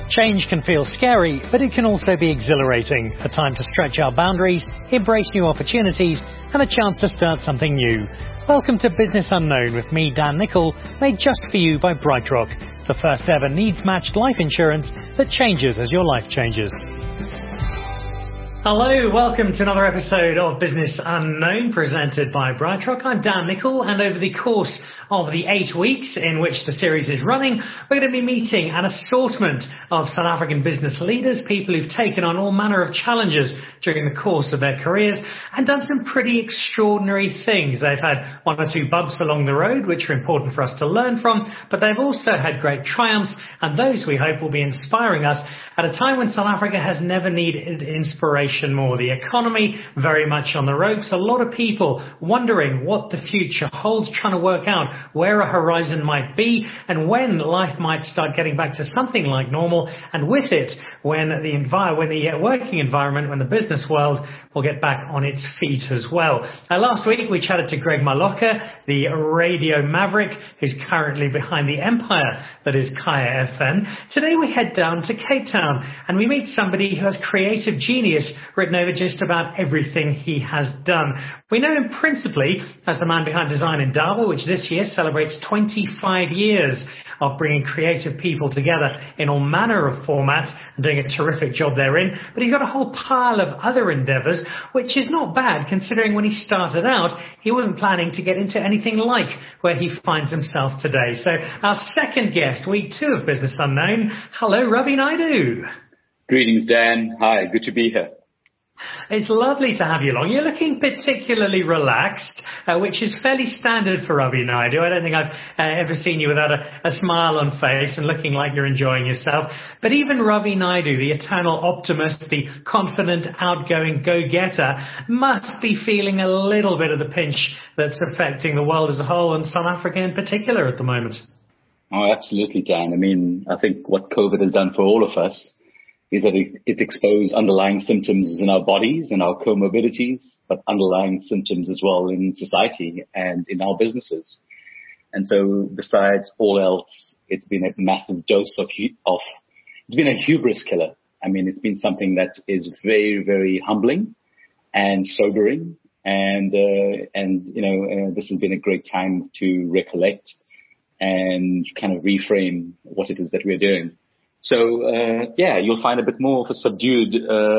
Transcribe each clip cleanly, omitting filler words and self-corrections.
Change can feel scary, but it can also be exhilarating. A time to stretch our boundaries, embrace new opportunities, and a chance to start something new. Welcome to Business Unknown with me, Dan Nicol, made just for you by BrightRock, the first ever needs-matched life insurance that changes as your life changes. Hello, welcome to another episode of Business Unknown presented by BrightRock. I'm Dan Nicol, and over the course of the 8 weeks in which the series is running, we're going to be meeting an assortment of South African business leaders, people who've taken on all manner of challenges during the course of their careers and done some pretty extraordinary things. They've had one or two bumps along the road, which are important for us to learn from, but they've also had great triumphs, and those we hope will be inspiring us at a time when South Africa has never needed inspiration more. The economy very much on the ropes. A lot of people wondering what the future holds, trying to work out where a horizon might be and when life might start getting back to something like normal, and with it, when the working environment, when the business world will get back on its feet as well. Last week we chatted to Greg Maloka, the radio maverick who's currently behind the empire that is Kaya FM. Today we head down to Cape Town and we meet somebody who has creative genius written over just about everything he has done. We know him principally as the man behind Design Indaba, which this year celebrates 25 years of bringing creative people together in all manner of formats and doing a terrific job therein. But he's got a whole pile of other endeavours, which is not bad considering when he started out, he wasn't planning to get into anything like where he finds himself today. So our second guest, week 2 of Business Unknown. Hello, Ravi Naidu. Greetings, Dan. Hi, good to be here. It's lovely to have you along. You're looking particularly relaxed, which is fairly standard for Ravi Naidu. I don't think I've ever seen you without a smile on face and looking like you're enjoying yourself. But even Ravi Naidu, the eternal optimist, the confident, outgoing go-getter, must be feeling a little bit of the pinch that's affecting the world as a whole and South Africa in particular at the moment. Oh, absolutely, Dan. I mean, I think what COVID has done for all of us is that it exposed underlying symptoms in our bodies and our comorbidities, but underlying symptoms as well in society and in our businesses. And so besides all else, it's been a massive dose it's been a hubris killer. I mean, it's been something that is very, very humbling and sobering. And this has been a great time to recollect and kind of reframe what it is that we're doing. So, you'll find a bit more of a subdued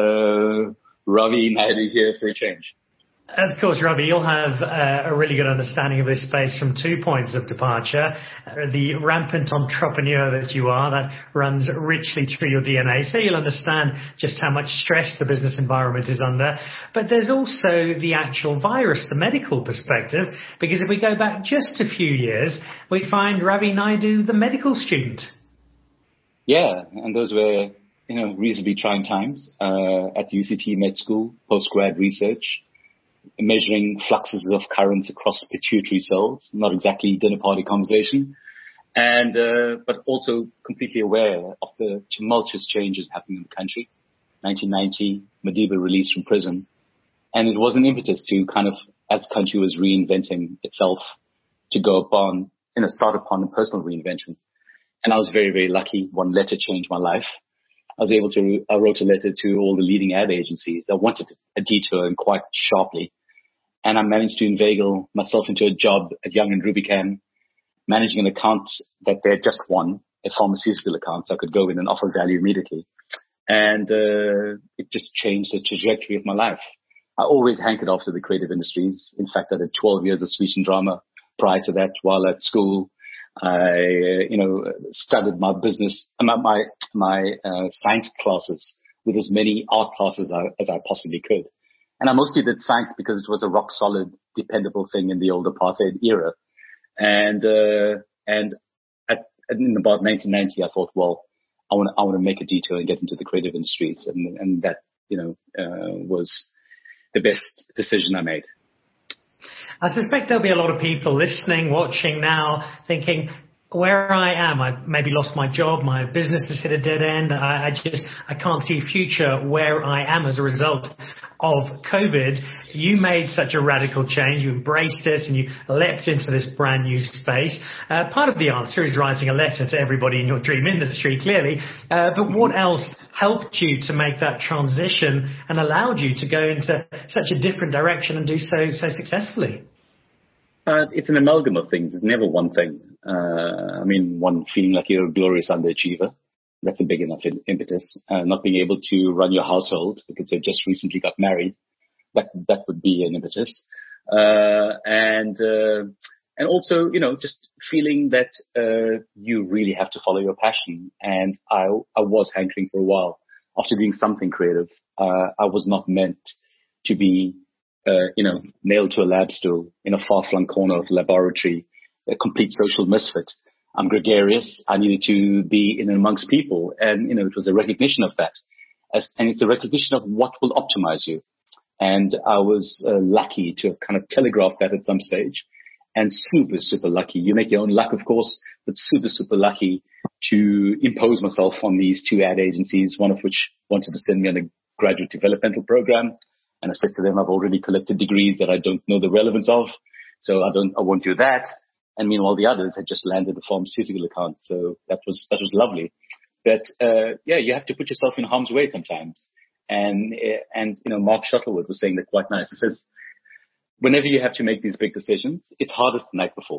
Ravi Naidu here for a change. Of course, Ravi, you'll have a really good understanding of this space from 2 points of departure. The rampant entrepreneur that you are, that runs richly through your DNA. So you'll understand just how much stress the business environment is under. But there's also the actual virus, the medical perspective, because if we go back just a few years, we find Ravi Naidu the medical student. Yeah, and those were, reasonably trying times at UCT Med School, postgrad research, measuring fluxes of currents across pituitary cells, not exactly dinner party conversation, and but also completely aware of the tumultuous changes happening in the country. 1990, Madiba released from prison, and it was an impetus to kind of, as the country was reinventing itself, to start upon a personal reinvention. And I was very, very lucky. One letter changed my life. I wrote a letter to all the leading ad agencies. I wanted a detour and quite sharply. And I managed to inveigle myself into a job at Young & Rubicam, managing an account that they had just won, a pharmaceutical account, so I could go in and offer value immediately. And it just changed the trajectory of my life. I always hankered after the creative industries. In fact, I did 12 years of speech and drama prior to that while at school. I, studied my business, my science classes with as many art classes as I possibly could. And I mostly did science because it was a rock solid, dependable thing in the old apartheid era. And in about 1990, I thought, well, I want to make a detour and get into the creative industries. And that, was the best decision I made. I suspect there'll be a lot of people listening, watching now, thinking, where I am, I maybe lost my job, my business has hit a dead end, I can't see a future where I am as a result of COVID, you made such a radical change. You embraced it and you leapt into this brand new space. Part of the answer is writing a letter to everybody in your dream industry, clearly. But what else helped you to make that transition and allowed you to go into such a different direction and do so successfully? It's an amalgam of things. It's never one thing. One feeling like you're a glorious underachiever. That's a big enough impetus. Not being able to run your household because you just recently got married. That would be an impetus. And also, just feeling that, you really have to follow your passion. And I was hankering for a while after doing something creative. I was not meant to be, nailed to a lab stool in a far-flung corner of the laboratory, a complete social misfit. I'm gregarious. I needed to be in amongst people. And, it was a recognition of that. And it's a recognition of what will optimize you. And I was lucky to have kind of telegraphed that at some stage. And super, super lucky. You make your own luck, of course, but super, super lucky to impose myself on these 2 ad agencies, one of which wanted to send me on a graduate developmental program. And I said to them, I've already collected degrees that I don't know the relevance of, so I won't do that. And meanwhile, the others had just landed a pharmaceutical account, so that was lovely. But you have to put yourself in harm's way sometimes. And Mark Shuttleworth was saying that quite nice. He says, whenever you have to make these big decisions, it's hardest the night before,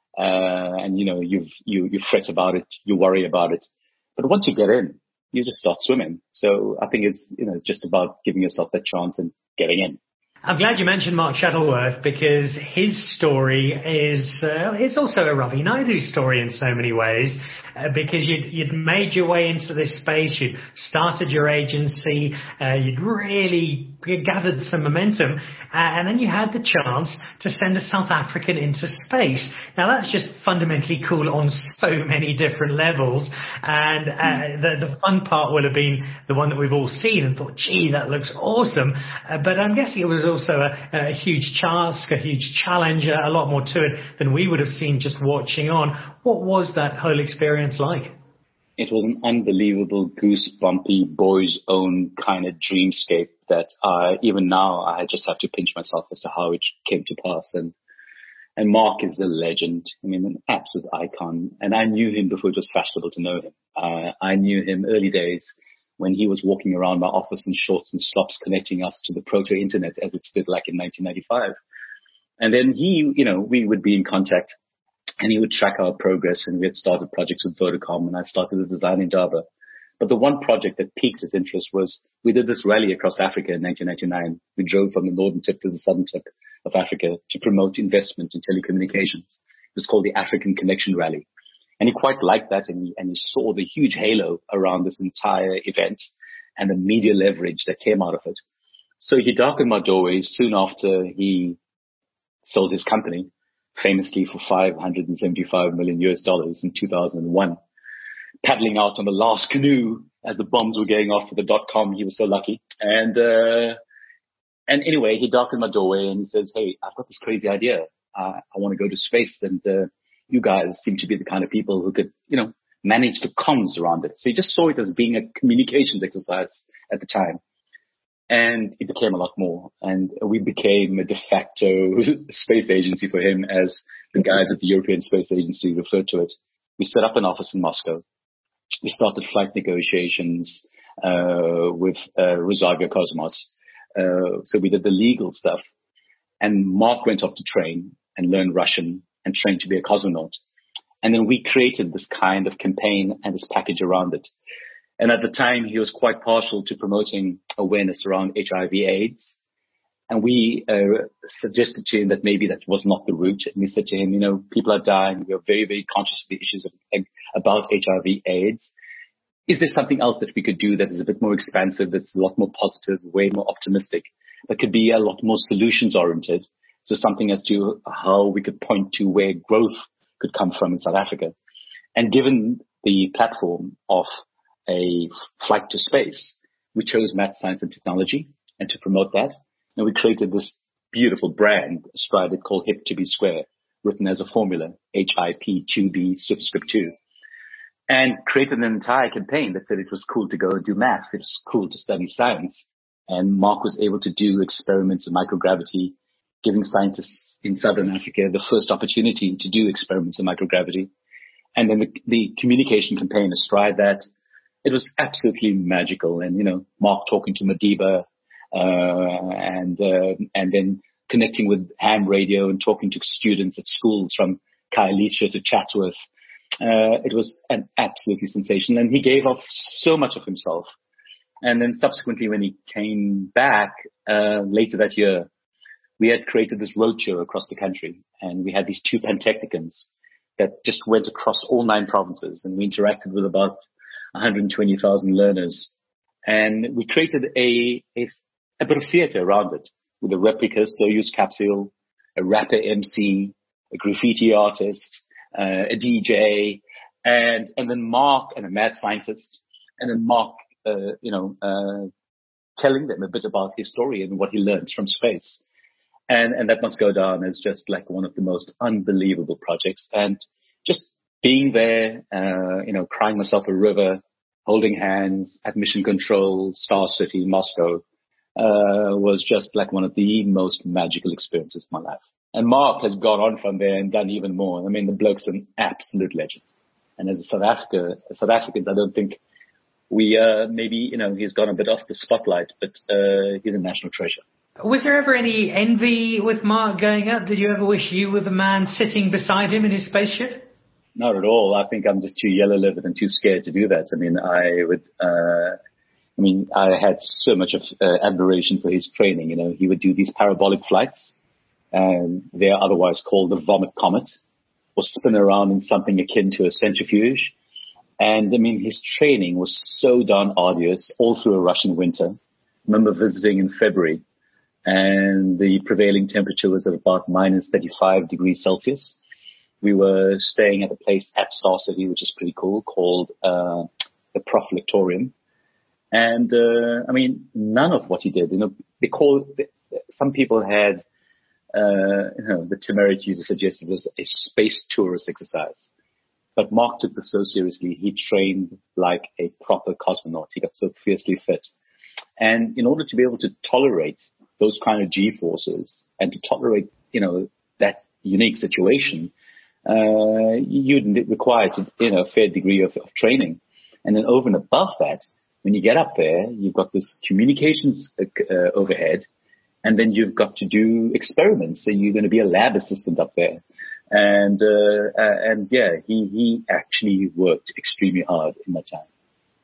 and you fret about it, you worry about it, but once you get in, you just start swimming. So I think it's just about giving yourself that chance and getting in. I'm glad you mentioned Mark Shuttleworth because his story is also a Ravi Naidu story in so many ways. Because you'd made your way into this space, you'd started your agency, you'd really gathered some momentum, and then you had the chance to send a South African into space. Now that's just fundamentally cool on so many different levels, and the fun part will have been the one that we've all seen and thought, gee, that looks awesome. But I'm guessing it was also a huge task, a huge challenge, a lot more to it than we would have seen just watching on. What was that whole experience like? It was an unbelievable, goosebumpy, boy's own kind of dreamscape that even now I just have to pinch myself as to how it came to pass. And Mark is a legend. An absolute icon. And I knew him before it was fashionable to know him. I knew him early days when he was walking around my office in shorts and slops connecting us to the proto-internet as it stood like in 1995. And then we would be in contact. And he would track our progress, and we had started projects with Vodacom, and I started the design in Java. But the one project that piqued his interest was we did this rally across Africa in 1999. We drove from the northern tip to the southern tip of Africa to promote investment in telecommunications. It was called the African Connection Rally. And he quite liked that, and he saw the huge halo around this entire event and the media leverage that came out of it. So he darkened my doorway soon after he sold his company, famously for $575 million in 2001, paddling out on the last canoe as the bombs were going off for the .com. He was so lucky. And anyway, he darkened my doorway and he says, hey, I've got this crazy idea. I want to go to space, and you guys seem to be the kind of people who could, manage the comms around it. So he just saw it as being a communications exercise at the time. And it became a lot more. And we became a de facto space agency for him, as the guys at the European Space Agency referred to it. We set up an office in Moscow. We started flight negotiations with Rosario Cosmos. So we did the legal stuff. And Mark went off to train and learn Russian and trained to be a cosmonaut. And then we created this kind of campaign and this package around it. And at the time, he was quite partial to promoting awareness around HIV/AIDS. And we suggested to him that maybe that was not the route. And we said to him, people are dying. We are very, very conscious of the issues about HIV/AIDS. Is there something else that we could do that is a bit more expansive, that's a lot more positive, way more optimistic, that could be a lot more solutions-oriented? So something as to how we could point to where growth could come from in South Africa. And given the platform of a flight to space, we chose math, science, and technology, and to promote that, and we created this beautiful brand, astride called HIP to be square, written as a formula, HIP2B superscript 2, and created an entire campaign that said it was cool to go and do math, it was cool to study science, And Mark was able to do experiments in microgravity, giving scientists in Southern Africa the first opportunity to do experiments in microgravity. And then the communication campaign astride that, it was absolutely magical. And, Mark talking to Madiba, and then connecting with ham radio and talking to students at schools from Khayelitsha to Chatsworth. It was an absolutely sensational, and he gave off so much of himself. And then subsequently, when he came back later that year, we had created this roadshow across the country, and we had these 2 Pantechnicons that just went across all 9 provinces, and we interacted with about 120,000 learners. And we created a bit of theater around it with a replica Soyuz capsule, a rapper MC, a graffiti artist, a DJ, and then Mark and a mad scientist, and then Mark, telling them a bit about his story and what he learned from space. And that must go down as just like one of the most unbelievable projects. And just being there, crying myself a river, holding hands at Mission Control, Star City, Moscow, was just like one of the most magical experiences of my life. And Mark has gone on from there and done even more. I mean, the bloke's an absolute legend. And as a South African, I don't think he's gone a bit off the spotlight, but he's a national treasure. Was there ever any envy with Mark going up? Did you ever wish you were the man sitting beside him in his spaceship? Not at all. I think I'm just too yellow-livered and too scared to do that. I had so much of admiration for his training. He would do these parabolic flights, and they are otherwise called the vomit comet, or spin around in something akin to a centrifuge. And his training was so darn arduous all through a Russian winter. I remember visiting in February, and the prevailing temperature was at about minus 35 degrees Celsius. We were staying at a place at Star City, which is pretty cool, called the Profilectorium. And none of what he did, some people had the temerity to suggest it was a space tourist exercise. But Mark took this so seriously. He trained like a proper cosmonaut. He got so fiercely fit. And in order to be able to tolerate those kind of G-forces and to tolerate, that unique situation, you'd require a fair degree of training. And then over and above that, when you get up there, you've got this communications overhead, and then you've got to do experiments. So you're going to be a lab assistant up there. And he actually worked extremely hard in that time.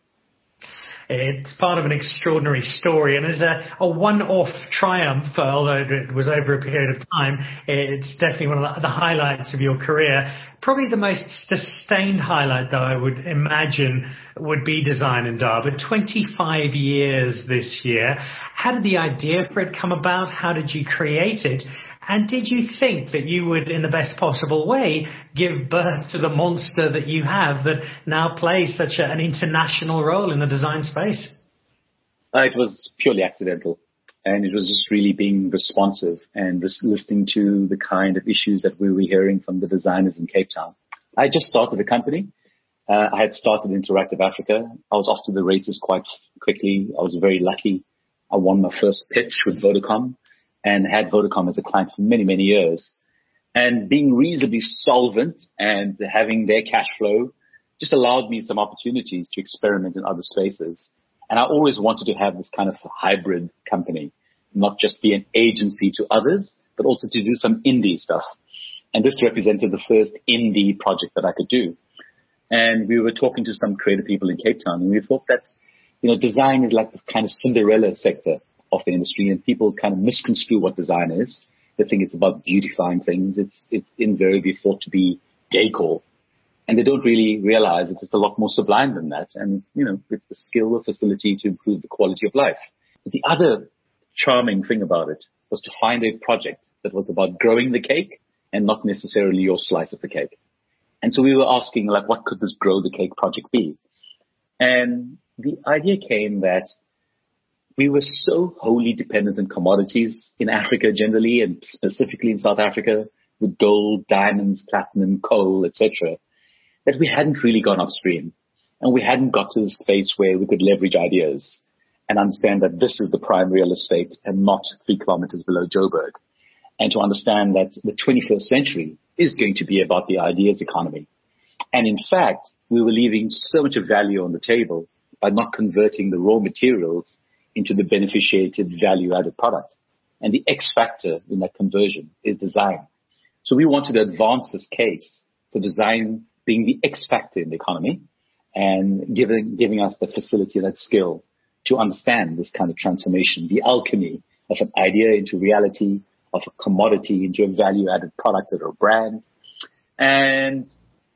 It's part of an extraordinary story, and as a one-off triumph, although it was over a period of time, it's definitely one of the highlights of your career. Probably the most sustained highlight, though, I would imagine, would be Design in Durban. 25 years this year. How did the idea for it come about? How did you create it? And did you think that you would, in the best possible way, give birth to the monster that you have that now plays such an international role in the design space? It was purely accidental. And it was just really being responsive and listening to the kind of issues that we were hearing from the designers in Cape Town. I just started a company. I had started Interactive Africa. I was off to the races quite quickly. I was very lucky. I won my first pitch with Vodacom, and had Vodacom as a client for many, many years. And being reasonably solvent and having their cash flow just allowed me some opportunities to experiment in other spaces. And I always wanted to have this kind of hybrid company, not just be an agency to others, but also to do some indie stuff. And this represented the first indie project that I could do. And we were talking to some creative people in Cape Town, and we thought that, design is like this kind of Cinderella sector of the industry, and people kind of misconstrue what design is. They think it's about beautifying things. It's invariably thought to be decor, and they don't really realize that it's a lot more sublime than that. And it's the skill or facility to improve the quality of life. But the other charming thing about it was to find a project that was about growing the cake and not necessarily your slice of the cake. And so we were asking, what could this grow the cake project be? And the idea came that we were so wholly dependent on commodities in Africa generally, and specifically in South Africa, with gold, diamonds, platinum, coal, etc., that we hadn't really gone upstream, and we hadn't got to the space where we could leverage ideas. and understand that this is the prime real estate and not 3 kilometers below Joburg. And to understand that the 21st century is going to be about the ideas economy. And in fact, we were leaving so much of value on the table by not converting the raw materials into the beneficiated value-added product. And the X factor in that conversion is design. So we wanted to advance this case for design being the X factor in the economy and giving us the facility and that skill to understand this kind of transformation, the alchemy of an idea into reality, of a commodity into a value-added product or a brand. And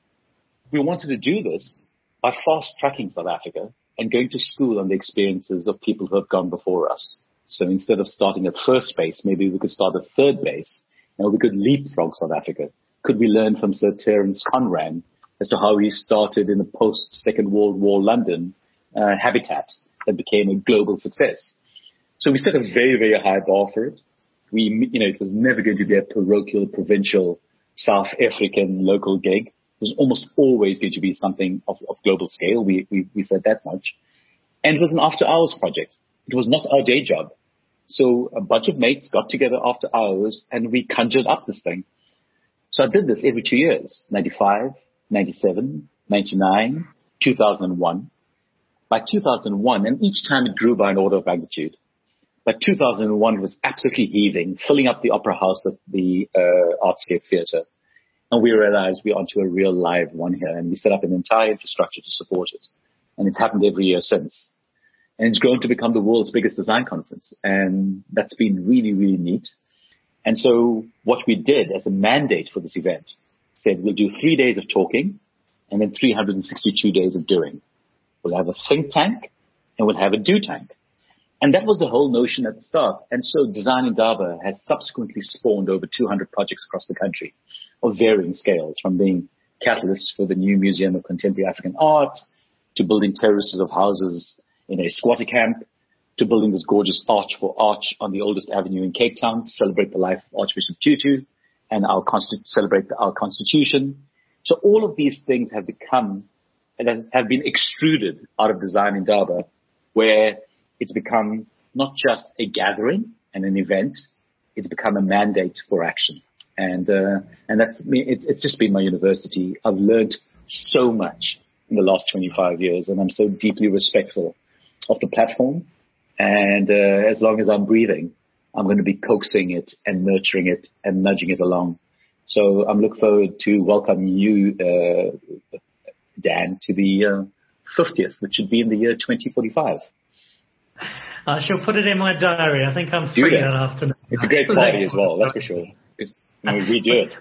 we wanted to do this by fast-tracking South Africa and going to school on the experiences of people who have gone before us. So instead of starting at first base, maybe we could start at third base. We could leapfrog South Africa. Could we learn from Sir Terence Conran as to how he started in a post-Second World War London habitat that became a global success? So we set a very, very high bar for it. It was never going to be a parochial, provincial, South African local gig. It was almost always going to be something of global scale. We said that much. And it was an after-hours project. It was not our day job. So a bunch of mates got together after hours and we conjured up this thing. So I did this every 2 years, 95, 97, 99, 2001. By 2001, and each time it grew by an order of magnitude. By 2001, it was absolutely heaving, filling up the Opera House at the Artscape Theatre. And we realized we're onto a real live one here, and we set up an entire infrastructure to support it. And it's happened every year since. And it's grown to become the world's biggest design conference. And that's been really, really neat. And so what we did as a mandate for this event said we'll do 3 days of talking and then 362 days of doing. We'll have a think tank and we'll have a do tank. And that was the whole notion at the start. And so Design Indaba has subsequently spawned over 200 projects across the country of varying scales, from being catalysts for the new Museum of Contemporary African Art to building terraces of houses in a squatter camp, to building this gorgeous arch for arch on the oldest avenue in Cape Town to celebrate the life of Archbishop Tutu and celebrate our Constitution. So all of these things have become and have been extruded out of Design Indaba, where it's become not just a gathering and an event, it's become a mandate for action. And it's just been my university. I've learned so much in the last 25 years, and I'm so deeply respectful of the platform. And as long as I'm breathing, I'm going to be coaxing it and nurturing it and nudging it along. So I'm looking forward to welcoming you, Dan, to the 50th, which should be in the year 2045. I shall put it in my diary. I think I'm free that afternoon. It's a great party as well, that's for sure. We do it.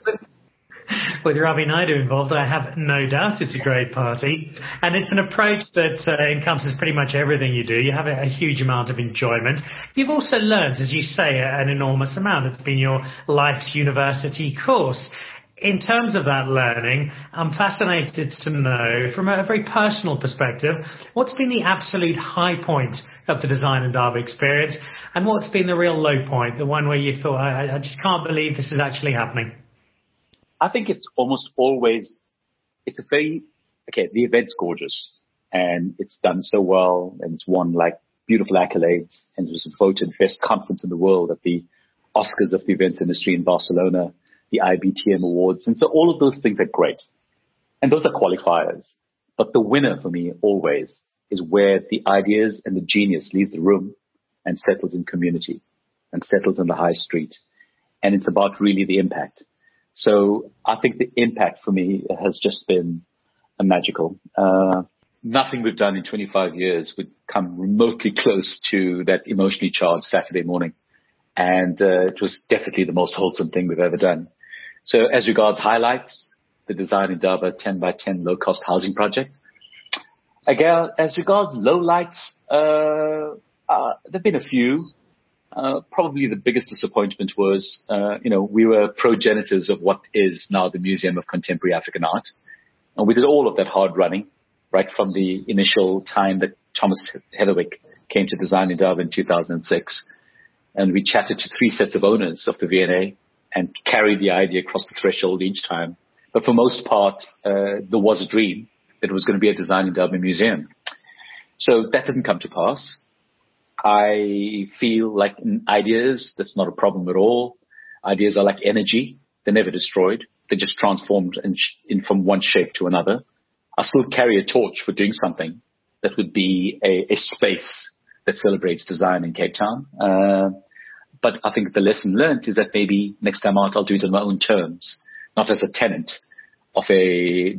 With Ravi Naidu involved, I have no doubt it's a great party. And it's an approach that encompasses pretty much everything you do. You have a huge amount of enjoyment. You've also learned, as you say, an enormous amount. It's been your life's university course. In terms of that learning, I'm fascinated to know, from a very personal perspective, what's been the absolute high point of the Design Indaba experience, and what's been the real low point, the one where you thought, I just can't believe this is actually happening? I think it's almost always, the event's gorgeous, and it's done so well, and it's won like beautiful accolades, and it was voted best conference in the world at the Oscars of the events industry in Barcelona, the IBTM Awards. And so all of those things are great. And those are qualifiers. But the winner for me always is where the ideas and the genius leaves the room and settles in community and settles in the high street. And it's about really the impact. So I think the impact for me has just been magical. Nothing we've done in 25 years would come remotely close to that emotionally charged Saturday morning. And it was definitely the most wholesome thing we've ever done. So as regards highlights, the Design Indaba 10 by 10 low-cost housing project. Again, as regards lowlights, there have been a few. Probably the biggest disappointment was, we were progenitors of what is now the Museum of Contemporary African Art. And we did all of that hard running, right from the initial time that Thomas Heatherwick came to Design Indaba in 2006. And we chatted to 3 sets of owners of the V&A and carried the idea across the threshold each time. But for most part, there was a dream that it was going to be a Design Indaba museum. So that didn't come to pass. I feel like ideas, that's not a problem at all. Ideas are like energy. They're never destroyed. They're just transformed from one shape to another. I still carry a torch for doing something that would be a space that celebrates design in Cape Town. But I think the lesson learned is that maybe next time out, I'll do it on my own terms, not as a tenant of a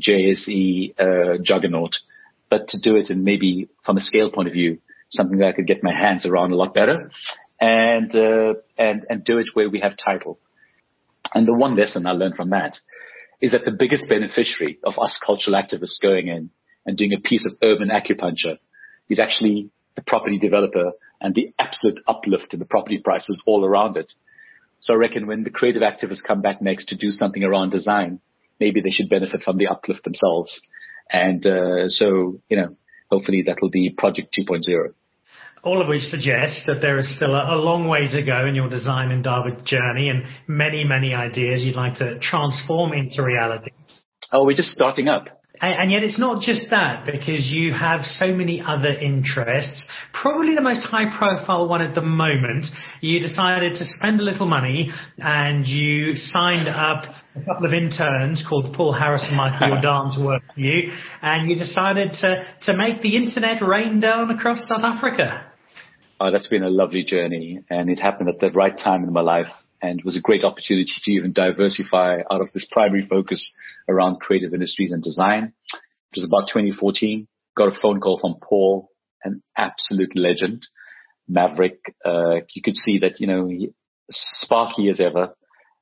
JSE juggernaut, but to do it in maybe from a scale point of view, something that I could get my hands around a lot better and do it where we have title. And the one lesson I learned from that is that the biggest beneficiary of us cultural activists going in and doing a piece of urban acupuncture is actually the property developer and the absolute uplift in the property prices all around it. So I reckon when the creative activists come back next to do something around design, maybe they should benefit from the uplift themselves. And so, hopefully that will be Project 2.0. All of which suggests that there is still a long way to go in your design Indaba journey and many, many ideas you'd like to transform into reality. Oh, we're just starting up. And yet it's not just that, because you have so many other interests. Probably the most high-profile one at the moment, you decided to spend a little money and you signed up a couple of interns called Paul Harris and Michael Jordan to work for you, and you decided to make the internet rain down across South Africa. Oh, that's been a lovely journey, and it happened at the right time in my life, and it was a great opportunity to even diversify out of this primary focus around creative industries and design. It was about 2014. Got a phone call from Paul, an absolute legend, maverick. You could see that, sparky as ever.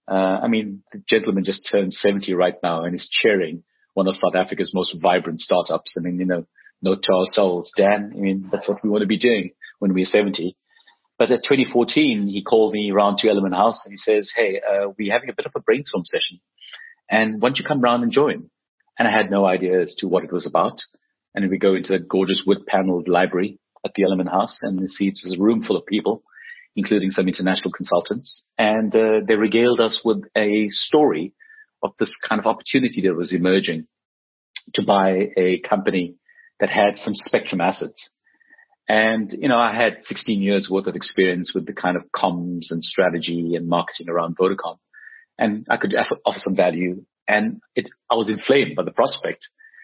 The gentleman just turned 70 right now and is chairing one of South Africa's most vibrant startups. Note to ourselves, Dan, that's what we want to be doing when we're 70. But at 2014, he called me around to Element House and he says, hey, we're having a bit of a brainstorm session. And why don't you come round and join? And I had no idea as to what it was about. And then we go into a gorgeous wood-paneled library at the Element House and we see it was a room full of people, including some international consultants. And they regaled us with a story of this kind of opportunity that was emerging to buy a company that had some spectrum assets. And, I had 16 years worth of experience with the kind of comms and strategy and marketing around Vodacom. And I could offer some value. And I was inflamed by the prospect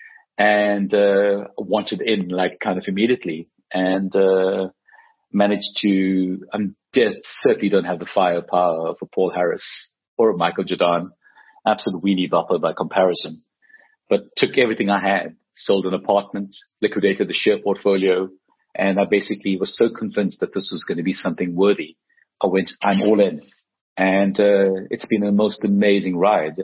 and wanted in kind of immediately and managed to, certainly don't have the firepower for Paul Harris or Michael Jordan, absolute weenie bopper by comparison, but took everything I had, sold an apartment, liquidated the share portfolio, and I basically was so convinced that this was going to be something worthy. I'm all in. And it's been a most amazing ride.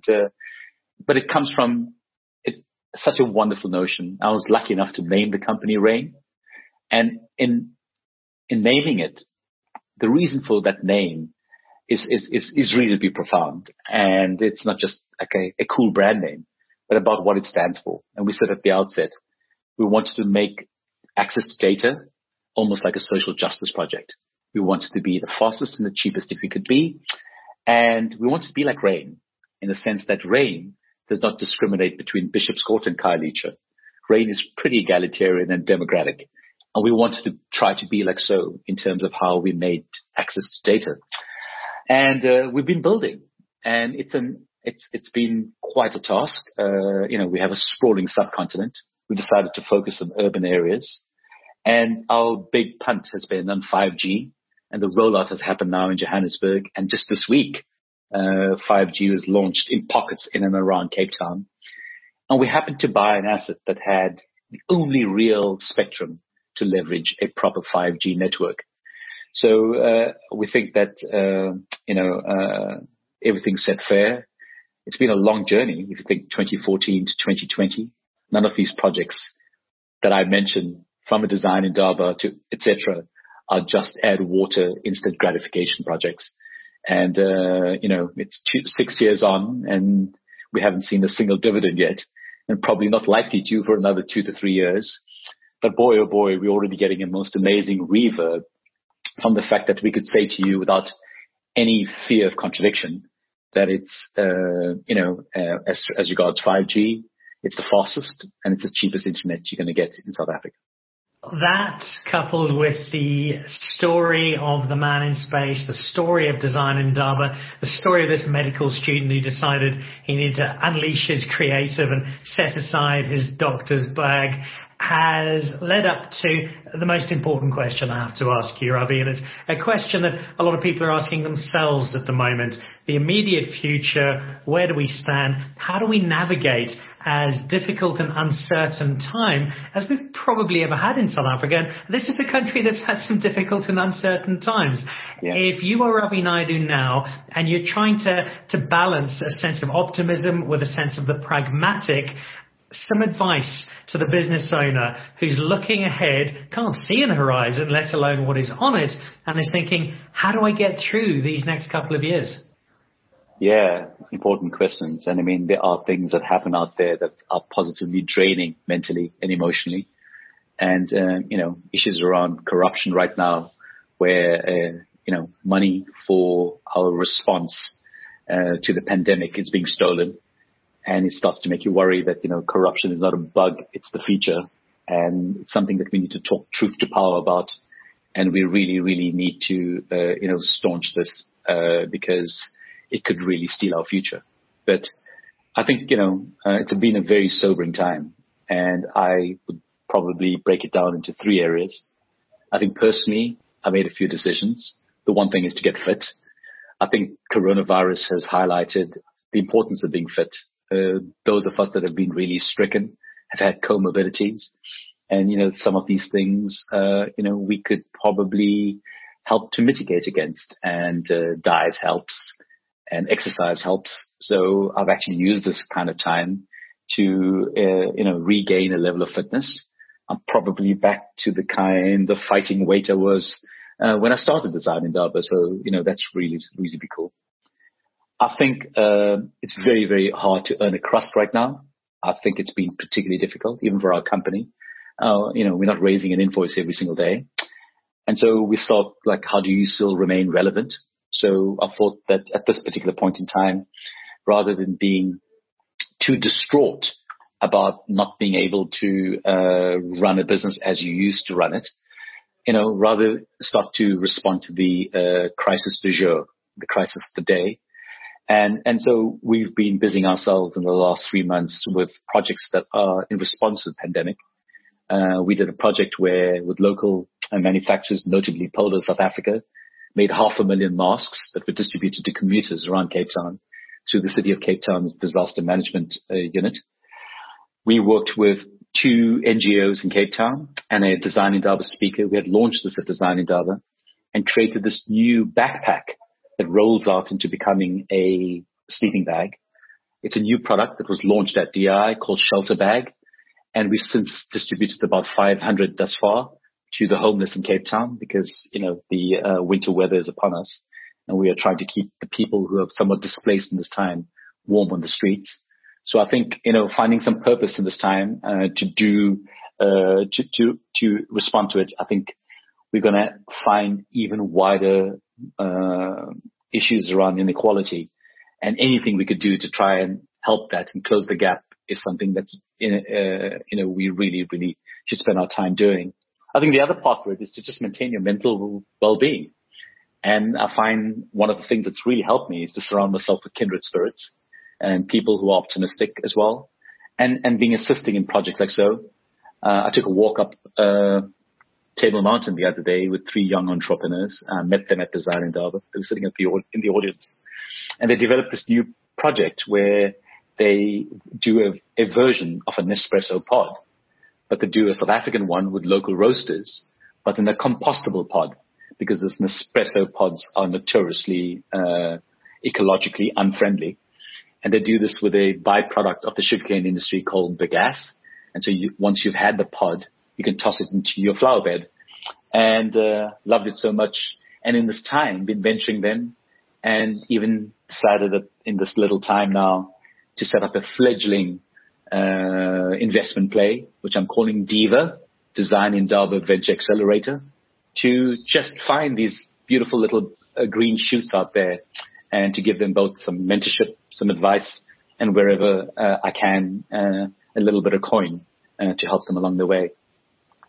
But it comes from, it's such a wonderful notion. I was lucky enough to name the company Rain. And in naming it, the reason for that name is reasonably profound. And it's not just a cool brand name, but about what it stands for. And we said at the outset, we wanted to make access to data almost like a social justice project. We wanted to be the fastest and the cheapest if we could be. And we wanted to be like Rain in the sense that Rain does not discriminate between Bishop's Court and Khayelitsha. Rain is pretty egalitarian and democratic. And we wanted to try to be like so in terms of how we made access to data. And we've been building. And it's been quite a task. We have a sprawling subcontinent. We decided to focus on urban areas. And our big punt has been on 5G. And the rollout has happened now in Johannesburg. And just this week, 5G was launched in pockets in and around Cape Town. And we happened to buy an asset that had the only real spectrum to leverage a proper 5G network. So we think that, everything's set fair. It's been a long journey. If you think 2014 to 2020, none of these projects that I mentioned, from a design Indaba to etc., are just add water instant gratification projects. And, it's 6 years on and we haven't seen a single dividend yet and probably not likely to for another 2 to 3 years. But boy, oh boy, we're already getting a most amazing reverb from the fact that we could say to you without any fear of contradiction that it's, as regards 5G, it's the fastest and it's the cheapest internet you're going to get in South Africa. That, coupled with the story of the man in space, the story of Design Indaba, the story of this medical student who decided he needed to unleash his creative and set aside his doctor's bag, has led up to the most important question I have to ask you, Ravi, and it's a question that a lot of people are asking themselves at the moment. The immediate future, where do we stand? How do we navigate as difficult and uncertain time as we've probably ever had in South Africa? And this is a country that's had some difficult and uncertain times. Yeah. If you are Ravi Naidu now and you're trying to balance a sense of optimism with a sense of the pragmatic, some advice to the business owner who's looking ahead, can't see an horizon, let alone what is on it, and is thinking, how do I get through these next couple of years? Yeah, important questions. And I mean, there are things that happen out there that are positively draining mentally and emotionally. And, issues around corruption right now where, money for our response to the pandemic is being stolen. And it starts to make you worry that, corruption is not a bug, it's the feature. And it's something that we need to talk truth to power about. And we really, really need to, staunch this because it could really steal our future. But I think, it's been a very sobering time. And I would probably break it down into 3 areas. I think personally, I made a few decisions. The one thing is to get fit. I think coronavirus has highlighted the importance of being fit. Those of us that have been really stricken have had comorbidities. And, some of these things, we could probably help to mitigate against. And diet helps and exercise helps. So I've actually used this kind of time to, regain a level of fitness. I'm probably back to the kind of fighting weight I was when I started Design Indaba. So, that's really reasonably cool. I think it's very, very hard to earn a crust right now. I think it's been particularly difficult, even for our company. We're not raising an invoice every single day. And so we thought, how do you still remain relevant? So I thought that at this particular point in time, rather than being too distraught about not being able to run a business as you used to run it, rather start to respond to the crisis du jour, the crisis of the day. And so we've been busying ourselves in the last 3 months with projects that are in response to the pandemic. We did a project where with local manufacturers, notably Polo South Africa, made 500,000 masks that were distributed to commuters around Cape Town through the City of Cape Town's disaster management unit. We worked with 2 NGOs in Cape Town and a Design Indaba speaker. We had launched this at Design Indaba and created this new backpack that rolls out into becoming a sleeping bag. It's a new product that was launched at DI called Shelter Bag. And we've since distributed about 500 thus far to the homeless in Cape Town because, the winter weather is upon us. And we are trying to keep the people who are somewhat displaced in this time warm on the streets. So I think, finding some purpose in this time to respond to it, I think we're going to find even wider issues around inequality, and anything we could do to try and help that and close the gap is something that we really, really should spend our time doing. I think the other part for it is to just maintain your mental well-being. And I find one of the things that's really helped me is to surround myself with kindred spirits and people who are optimistic as well, and being assisting in projects like so. I took a walk up Table Mountain the other day with 3 young entrepreneurs. I met them at Design Indaba. They were sitting in the audience. And they developed this new project where they do a version of a Nespresso pod, but they do a South African one with local roasters, but in a compostable pod, because these Nespresso pods are notoriously ecologically unfriendly. And they do this with a byproduct of the sugarcane industry called bagasse. And so once you've had the pod, you can toss it into your flower bed. And loved it so much. And in this time, been venturing them, and even decided that in this little time now to set up a fledgling investment play, which I'm calling DIVA, Design Indaba Venture Accelerator, to just find these beautiful little green shoots out there and to give them both some mentorship, some advice, and wherever I can, a little bit of coin to help them along the way.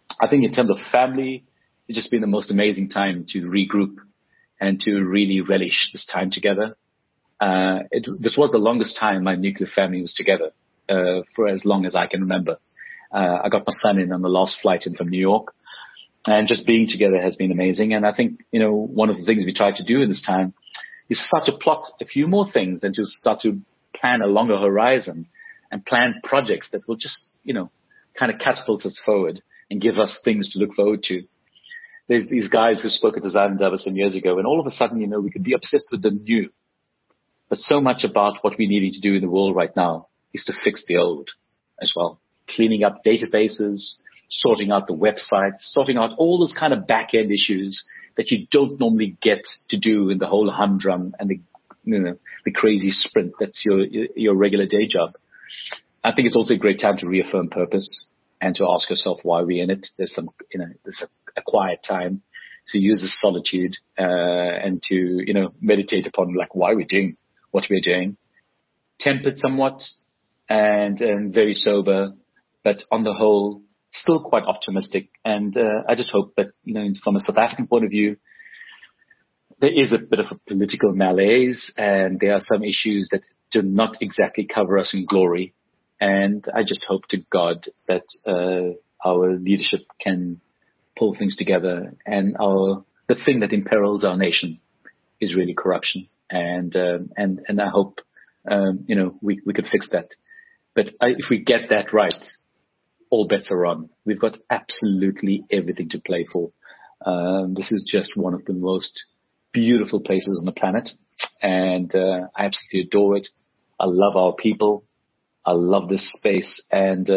I think in terms of family, it's just been the most amazing time to regroup and to really relish this time together. This was the longest time my nuclear family was together, for as long as I can remember. I got my son in on the last flight in from New York, and just being together has been amazing. And I think, one of the things we tried to do in this time is start to plot a few more things and to start to plan a longer horizon and plan projects that will just, kind of catapult us forward and give us things to look forward to. There's these guys who spoke at Design Indaba some years ago, and all of a sudden, we could be obsessed with the new. But so much about what we need to do in the world right now is to fix the old as well. Cleaning up databases, sorting out the websites, sorting out all those kind of back-end issues that you don't normally get to do in the whole humdrum and the crazy sprint that's your regular day job. I think it's also a great time to reaffirm purpose and to ask yourself why we're in it. There's a quiet time to use the solitude and to meditate upon why we're doing what we're doing. Tempered somewhat and very sober, but on the whole still quite optimistic. And I just hope that from a South African point of view, there is a bit of a political malaise, and there are some issues that do not exactly cover us in glory. And I just hope to God that our leadership can pull things together. And the thing that imperils our nation is really corruption. And I hope we could fix that. But if we get that right, all bets are on. We've got absolutely everything to play for. This is just one of the most beautiful places on the planet, and I absolutely adore it. I love our people. I love this space, and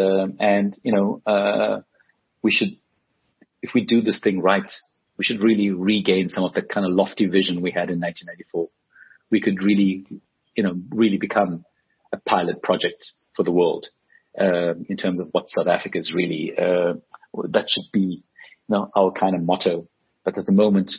we should, if we do this thing right, we should really regain some of that kind of lofty vision we had in 1994. We could really, really become a pilot project for the world in terms of what South Africa is really. That should be, our kind of motto. But at the moment,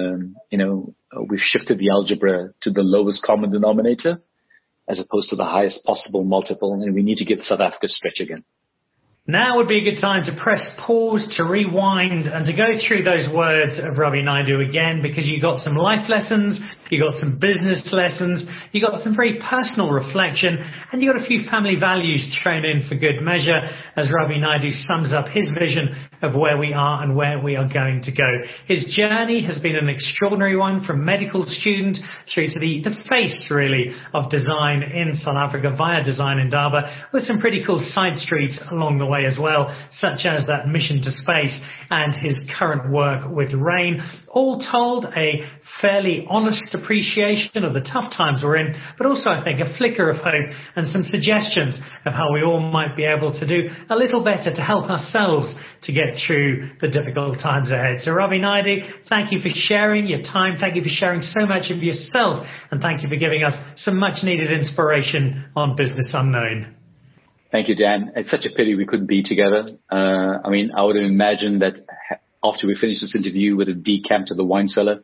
we've shifted the algebra to the lowest common denominator as opposed to the highest possible multiple, and we need to give South Africa a stretch again. Now would be a good time to press pause, to rewind, and to go through those words of Ravi Naidu again, because you got some life lessons, you got some business lessons, you got some very personal reflection, and you got a few family values thrown in for good measure as Ravi Naidu sums up his vision of where we are and where we are going to go. His journey has been an extraordinary one, from medical student through to the face, really, of design in South Africa via Design Indaba, with some pretty cool side streets along the way as well, such as that mission to space and his current work with RAIN. All told, a fairly honest appreciation of the tough times we're in, but also, I think, a flicker of hope and some suggestions of how we all might be able to do a little better to help ourselves to get through the difficult times ahead. So Ravi Naidu, thank you for sharing your time. Thank you for sharing so much of yourself, and thank you for giving us some much needed inspiration on Business Unknown. Thank you, Dan. It's such a pity we couldn't be together. I would have imagined that after we finish this interview, we'd have decamped to the wine cellar.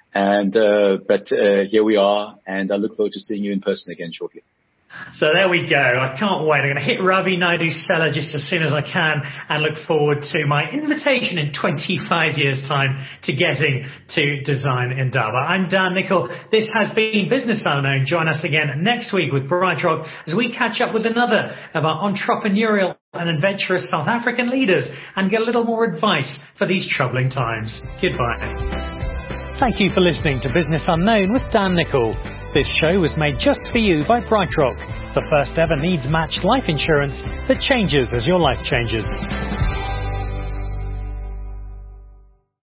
But here we are, and I look forward to seeing you in person again shortly. So there we go. I can't wait. I'm going to hit Ravi Naidu's cellar just as soon as I can and look forward to my invitation in 25 years' time to getting to Design Indaba. I'm Dan Nicol. This has been Business Unknown. Join us again next week with BrightRock as we catch up with another of our entrepreneurial and adventurous South African leaders and get a little more advice for these troubling times. Goodbye. Thank you for listening to Business Unknown with Dan Nicol. This show was made just for you by BrightRock, the first ever needs-matched life insurance that changes as your life changes.